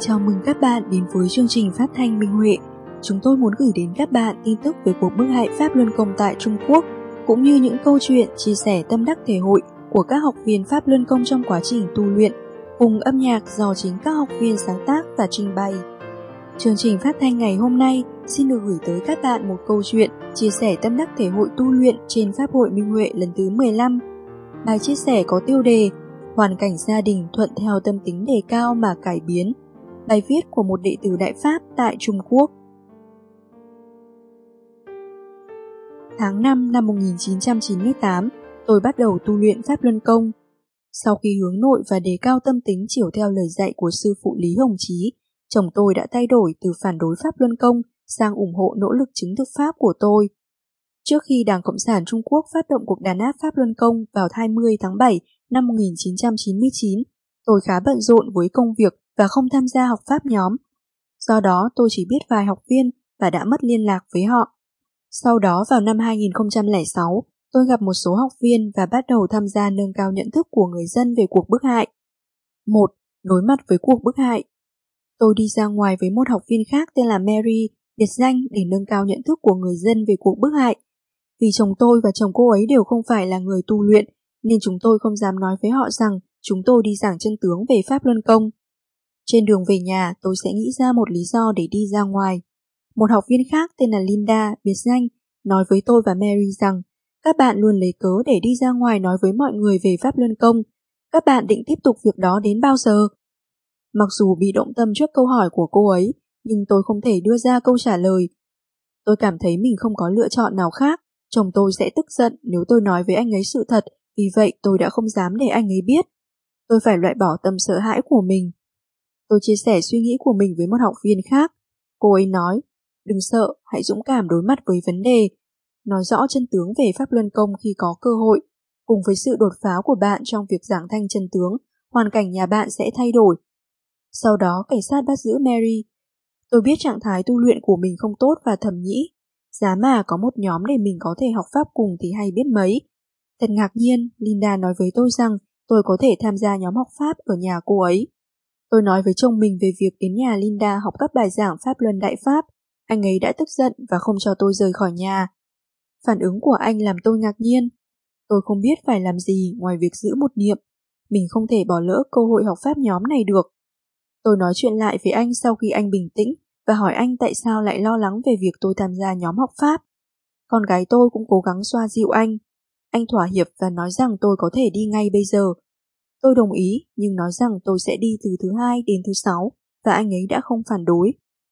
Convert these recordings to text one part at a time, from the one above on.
Chào mừng các bạn đến với chương trình phát thanh Minh Huệ. Chúng tôi muốn gửi đến các bạn tin tức về cuộc bức hại Pháp Luân Công tại Trung Quốc, cũng như những câu chuyện chia sẻ tâm đắc thể hội của các học viên Pháp Luân Công trong quá trình tu luyện, cùng âm nhạc do chính các học viên sáng tác và trình bày. Chương trình phát thanh ngày hôm nay xin được gửi tới các bạn một câu chuyện chia sẻ tâm đắc thể hội tu luyện trên Pháp hội Minh Huệ lần thứ 15. Bài chia sẻ có tiêu đề Hoàn cảnh gia đình thuận theo tâm tính đề cao mà cải biến. Bài viết của một đệ tử Đại Pháp tại Trung Quốc. Tháng 5 năm 1998, tôi bắt đầu tu luyện Pháp Luân Công. Sau khi hướng nội và đề cao tâm tính chiều theo lời dạy của sư phụ Lý Hồng Chí, chồng tôi đã thay đổi từ phản đối Pháp Luân Công sang ủng hộ nỗ lực chứng thực Pháp của tôi. Trước khi Đảng Cộng sản Trung Quốc phát động cuộc đàn áp Pháp Luân Công vào 20 tháng 7 năm 1999, tôi khá bận rộn với công việc và không tham gia học Pháp nhóm. Do đó tôi chỉ biết vài học viên và đã mất liên lạc với họ. Sau đó vào năm 2006, tôi gặp một số học viên và bắt đầu tham gia nâng cao nhận thức của người dân về cuộc bức hại. 1. Đối mặt với cuộc bức hại. Tôi đi ra ngoài với một học viên khác tên là Mary, biệt danh để nâng cao nhận thức của người dân về cuộc bức hại. Vì chồng tôi và chồng cô ấy đều không phải là người tu luyện, nên chúng tôi không dám nói với họ rằng chúng tôi đi giảng chân tướng về Pháp Luân Công. Trên đường về nhà, tôi sẽ nghĩ ra một lý do để đi ra ngoài. Một học viên khác tên là Linda, biệt danh, nói với tôi và Mary rằng các bạn luôn lấy cớ để đi ra ngoài nói với mọi người về Pháp Luân Công. Các bạn định tiếp tục việc đó đến bao giờ? Mặc dù bị động tâm trước câu hỏi của cô ấy, nhưng tôi không thể đưa ra câu trả lời. Tôi cảm thấy mình không có lựa chọn nào khác. Chồng tôi sẽ tức giận nếu tôi nói với anh ấy sự thật, vì vậy tôi đã không dám để anh ấy biết. Tôi phải loại bỏ tâm sợ hãi của mình. Tôi chia sẻ suy nghĩ của mình với một học viên khác. Cô ấy nói, đừng sợ, hãy dũng cảm đối mặt với vấn đề. Nói rõ chân tướng về Pháp Luân Công khi có cơ hội. Cùng với sự đột phá của bạn trong việc giảng thanh chân tướng, hoàn cảnh nhà bạn sẽ thay đổi. Sau đó cảnh sát bắt giữ Mary. Tôi biết trạng thái tu luyện của mình không tốt và thầm nghĩ, giá mà có một nhóm để mình có thể học Pháp cùng thì hay biết mấy. Thật ngạc nhiên, Linda nói với tôi rằng tôi có thể tham gia nhóm học Pháp ở nhà cô ấy. Tôi nói với chồng mình về việc đến nhà Linda học các bài giảng Pháp Luân Đại Pháp. Anh ấy đã tức giận và không cho tôi rời khỏi nhà. Phản ứng của anh làm tôi ngạc nhiên. Tôi không biết phải làm gì ngoài việc giữ một niệm. Mình không thể bỏ lỡ cơ hội học Pháp nhóm này được. Tôi nói chuyện lại với anh sau khi anh bình tĩnh và hỏi anh tại sao lại lo lắng về việc tôi tham gia nhóm học Pháp. Con gái tôi cũng cố gắng xoa dịu anh. Anh thỏa hiệp và nói rằng tôi có thể đi ngay bây giờ. Tôi đồng ý nhưng nói rằng tôi sẽ đi từ thứ 2 đến thứ 6 và anh ấy đã không phản đối.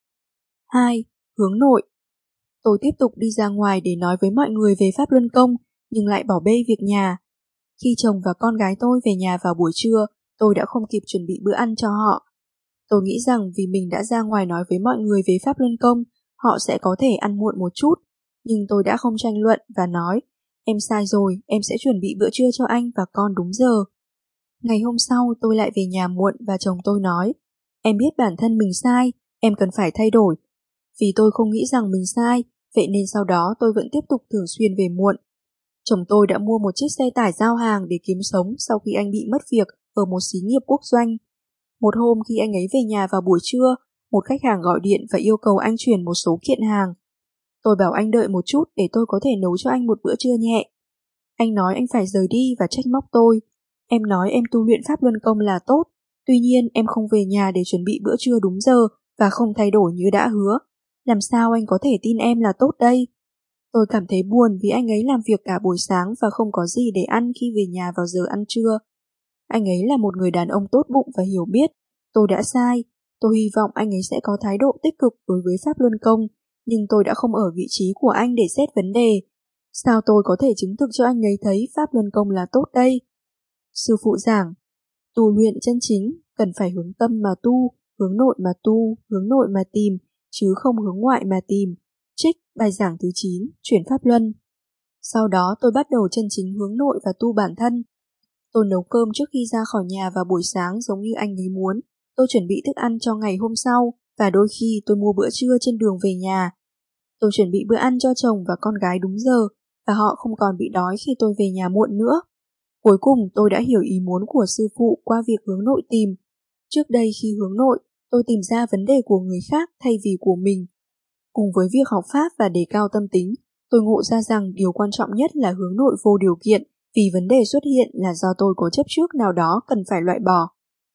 2. Hướng nội. Tôi tiếp tục đi ra ngoài để nói với mọi người về Pháp Luân Công nhưng lại bỏ bê việc nhà. Khi chồng và con gái tôi về nhà vào buổi trưa, tôi đã không kịp chuẩn bị bữa ăn cho họ. Tôi nghĩ rằng vì mình đã ra ngoài nói với mọi người về Pháp Luân Công, họ sẽ có thể ăn muộn một chút. Nhưng tôi đã không tranh luận và nói, em sai rồi, em sẽ chuẩn bị bữa trưa cho anh và con đúng giờ. Ngày hôm sau tôi lại về nhà muộn và chồng tôi nói, em biết bản thân mình sai, em cần phải thay đổi. Vì tôi không nghĩ rằng mình sai, vậy nên sau đó tôi vẫn tiếp tục thường xuyên về muộn. Chồng tôi đã mua một chiếc xe tải giao hàng để kiếm sống sau khi anh bị mất việc ở một xí nghiệp quốc doanh. Một hôm khi anh ấy về nhà vào buổi trưa, một khách hàng gọi điện và yêu cầu anh chuyển một số kiện hàng. Tôi bảo anh đợi một chút để tôi có thể nấu cho anh một bữa trưa nhẹ. Anh nói anh phải rời đi và trách móc tôi. Em nói em tu luyện Pháp Luân Công là tốt, tuy nhiên em không về nhà để chuẩn bị bữa trưa đúng giờ và không thay đổi như đã hứa. Làm sao anh có thể tin em là tốt đây? Tôi cảm thấy buồn vì anh ấy làm việc cả buổi sáng và không có gì để ăn khi về nhà vào giờ ăn trưa. Anh ấy là một người đàn ông tốt bụng và hiểu biết. Tôi đã sai. Tôi hy vọng anh ấy sẽ có thái độ tích cực đối với Pháp Luân Công, nhưng tôi đã không ở vị trí của anh để xét vấn đề. Sao tôi có thể chứng thực cho anh ấy thấy Pháp Luân Công là tốt đây? Sư phụ giảng, tu luyện chân chính, cần phải hướng tâm mà tu, hướng nội mà tu, hướng nội mà tìm, chứ không hướng ngoại mà tìm. Trích bài giảng thứ 9, chuyển Pháp Luân. Sau đó tôi bắt đầu chân chính hướng nội và tu bản thân. Tôi nấu cơm trước khi ra khỏi nhà vào buổi sáng giống như anh ấy muốn. Tôi chuẩn bị thức ăn cho ngày hôm sau và đôi khi tôi mua bữa trưa trên đường về nhà. Tôi chuẩn bị bữa ăn cho chồng và con gái đúng giờ và họ không còn bị đói khi tôi về nhà muộn nữa. Cuối cùng tôi đã hiểu ý muốn của sư phụ qua việc hướng nội tìm. Trước đây khi hướng nội, tôi tìm ra vấn đề của người khác thay vì của mình. Cùng với việc học Pháp và đề cao tâm tính, tôi ngộ ra rằng điều quan trọng nhất là hướng nội vô điều kiện, vì vấn đề xuất hiện là do tôi có chấp trước nào đó cần phải loại bỏ.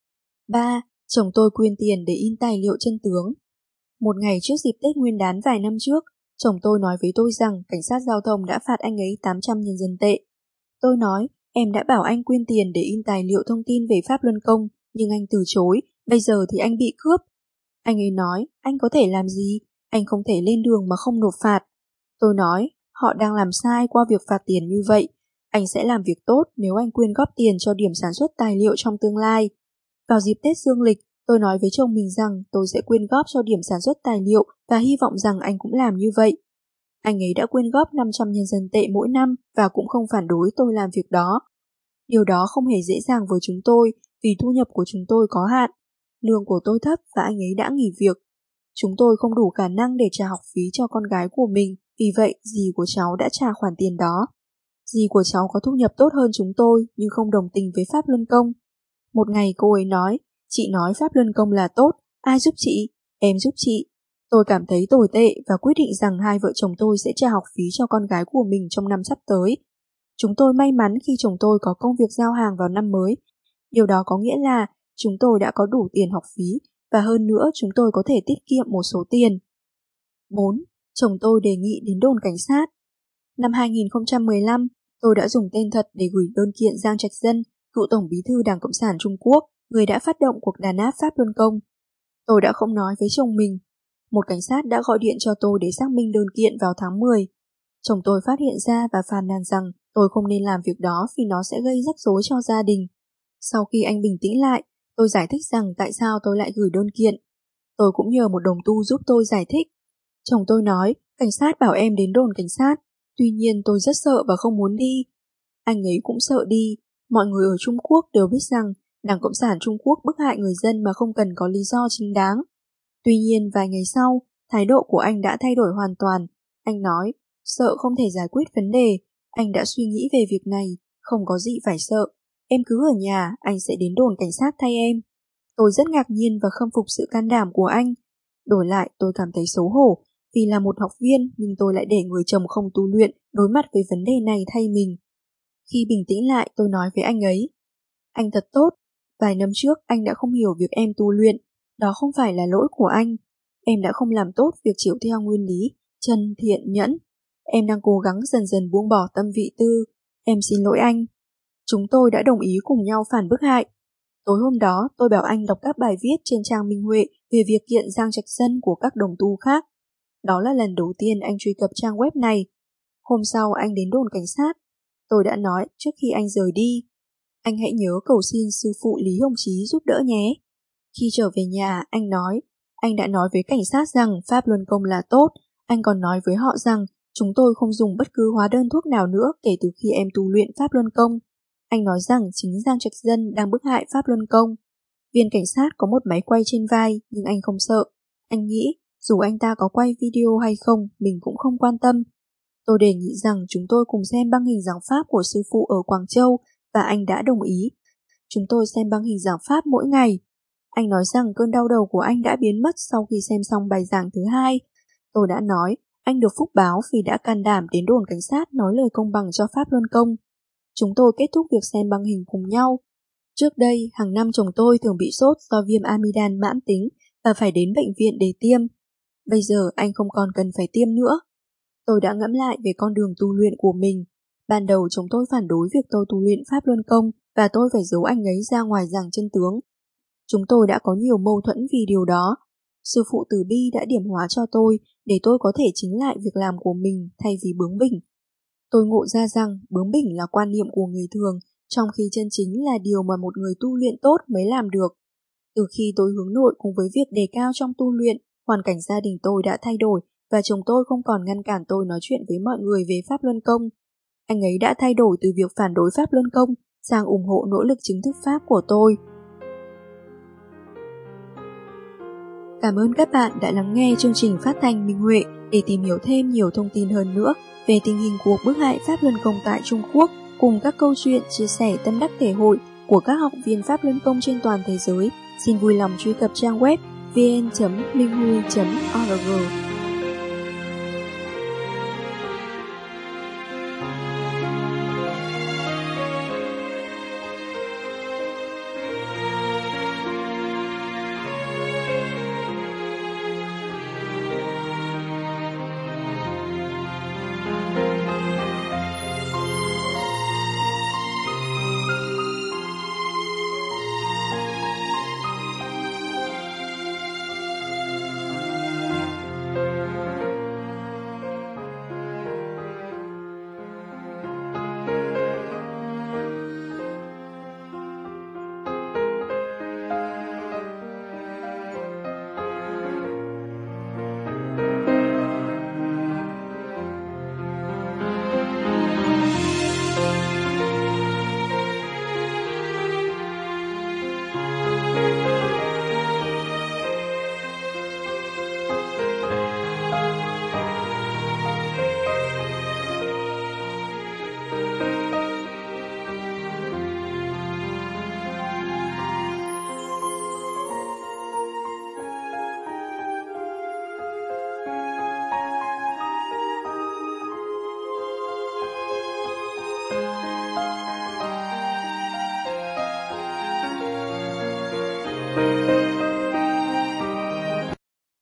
3. Chồng tôi quyên tiền để in tài liệu chân tướng. Một ngày trước dịp Tết Nguyên đán vài năm trước, chồng tôi nói với tôi rằng cảnh sát giao thông đã phạt anh ấy 800 nhân dân tệ. Tôi nói, em đã bảo anh quyên tiền để in tài liệu thông tin về Pháp Luân Công, nhưng anh từ chối, bây giờ thì anh bị cướp. Anh ấy nói, anh có thể làm gì? Anh không thể lên đường mà không nộp phạt. Tôi nói, họ đang làm sai qua việc phạt tiền như vậy. Anh sẽ làm việc tốt nếu anh quyên góp tiền cho điểm sản xuất tài liệu trong tương lai. Vào dịp Tết dương lịch, tôi nói với chồng mình rằng tôi sẽ quyên góp cho điểm sản xuất tài liệu và hy vọng rằng anh cũng làm như vậy. Anh ấy đã quyên góp 500 nhân dân tệ mỗi năm và cũng không phản đối tôi làm việc đó. Điều đó không hề dễ dàng với chúng tôi vì thu nhập của chúng tôi có hạn. Lương của tôi thấp và anh ấy đã nghỉ việc. Chúng tôi không đủ khả năng để trả học phí cho con gái của mình, vì vậy dì của cháu đã trả khoản tiền đó. Dì của cháu có thu nhập tốt hơn chúng tôi nhưng không đồng tình với Pháp Luân Công. Một ngày cô ấy nói, chị nói Pháp Luân Công là tốt, ai giúp chị? Em giúp chị. Tôi cảm thấy tồi tệ và quyết định rằng hai vợ chồng tôi sẽ trả học phí cho con gái của mình trong năm sắp tới. Chúng tôi may mắn khi chồng tôi có công việc giao hàng vào năm mới. Điều đó có nghĩa là chúng tôi đã có đủ tiền học phí và hơn nữa chúng tôi có thể tiết kiệm một số tiền. 4. Chồng tôi đề nghị đến đồn cảnh sát. Năm 2015, tôi đã dùng tên thật để gửi đơn kiện Giang Trạch Dân, cựu Tổng bí thư Đảng Cộng sản Trung Quốc, người đã phát động cuộc đàn áp Pháp Luân Công. Tôi đã không nói với chồng mình. Một cảnh sát đã gọi điện cho tôi để xác minh đơn kiện vào tháng 10. Chồng tôi phát hiện ra và phàn nàn rằng tôi không nên làm việc đó vì nó sẽ gây rắc rối cho gia đình. Sau khi anh bình tĩnh lại, tôi giải thích rằng tại sao tôi lại gửi đơn kiện. Tôi cũng nhờ một đồng tu giúp tôi giải thích. Chồng tôi nói, cảnh sát bảo em đến đồn cảnh sát. Tuy nhiên tôi rất sợ và không muốn đi. Anh ấy cũng sợ đi. Mọi người ở Trung Quốc đều biết rằng Đảng Cộng sản Trung Quốc bức hại người dân mà không cần có lý do chính đáng. Tuy nhiên vài ngày sau, thái độ của anh đã thay đổi hoàn toàn. Anh nói, sợ không thể giải quyết vấn đề. Anh đã suy nghĩ về việc này, không có gì phải sợ. Em cứ ở nhà, anh sẽ đến đồn cảnh sát thay em. Tôi rất ngạc nhiên và khâm phục sự can đảm của anh. Đổi lại tôi cảm thấy xấu hổ, vì là một học viên nhưng tôi lại để người chồng không tu luyện đối mặt với vấn đề này thay mình. Khi bình tĩnh lại tôi nói với anh ấy, anh thật tốt, vài năm trước anh đã không hiểu việc em tu luyện, đó không phải là lỗi của anh. Em đã không làm tốt việc chiếu theo nguyên lý, chân, thiện, nhẫn. Em đang cố gắng dần dần buông bỏ tâm vị tư, em xin lỗi anh. Chúng tôi đã đồng ý cùng nhau phản bức hại. Tối hôm đó tôi bảo anh đọc các bài viết trên trang Minh Huệ về việc kiện Giang Trạch Dân của các đồng tu khác. Đó là lần đầu tiên anh truy cập trang web này. Hôm sau anh đến đồn cảnh sát. Tôi đã nói trước khi anh rời đi, anh hãy nhớ cầu xin sư phụ Lý Hồng Chí giúp đỡ nhé. Khi trở về nhà, anh nói, anh đã nói với cảnh sát rằng Pháp Luân Công là tốt. Anh còn nói với họ rằng chúng tôi không dùng bất cứ hóa đơn thuốc nào nữa kể từ khi em tu luyện Pháp Luân Công. Anh nói rằng chính Giang Trạch Dân đang bức hại Pháp Luân Công. Viên cảnh sát có một máy quay trên vai nhưng anh không sợ. Anh nghĩ dù anh ta có quay video hay không, mình cũng không quan tâm. Tôi đề nghị rằng chúng tôi cùng xem băng hình giảng pháp của sư phụ ở Quảng Châu và anh đã đồng ý. Chúng tôi xem băng hình giảng pháp mỗi ngày. Anh nói rằng cơn đau đầu của anh đã biến mất sau khi xem xong bài giảng thứ 2. Tôi đã nói anh được phúc báo vì đã can đảm đến đồn cảnh sát nói lời công bằng cho Pháp Luân Công. Chúng tôi kết thúc việc xem băng hình cùng nhau. Trước đây, hàng năm chồng tôi thường bị sốt do viêm amidan mãn tính và phải đến bệnh viện để tiêm. Bây giờ anh không còn cần phải tiêm nữa. Tôi đã ngẫm lại về con đường tu luyện của mình. Ban đầu chồng tôi phản đối việc tôi tu luyện Pháp Luân Công và tôi phải giấu anh ấy ra ngoài giảng chân tướng. Chúng tôi đã có nhiều mâu thuẫn vì điều đó. Sư phụ Từ Bi đã điểm hóa cho tôi để tôi có thể chính lại việc làm của mình thay vì bướng bỉnh. Tôi ngộ ra rằng bướng bỉnh là quan niệm của người thường, trong khi chân chính là điều mà một người tu luyện tốt mới làm được. Từ khi tôi hướng nội cùng với việc đề cao trong tu luyện, hoàn cảnh gia đình tôi đã thay đổi và chồng tôi không còn ngăn cản tôi nói chuyện với mọi người về Pháp Luân Công. Anh ấy đã thay đổi từ việc phản đối Pháp Luân Công sang ủng hộ nỗ lực chứng thực Pháp của tôi. Cảm ơn các bạn đã lắng nghe chương trình phát thanh Minh Huệ. Để tìm hiểu thêm nhiều thông tin hơn nữa về tình hình cuộc bức hại Pháp Luân Công tại Trung Quốc cùng các câu chuyện chia sẻ tâm đắc thể hội của các học viên Pháp Luân Công trên toàn thế giới, xin vui lòng truy cập trang web vn.minhui.org. Thank you.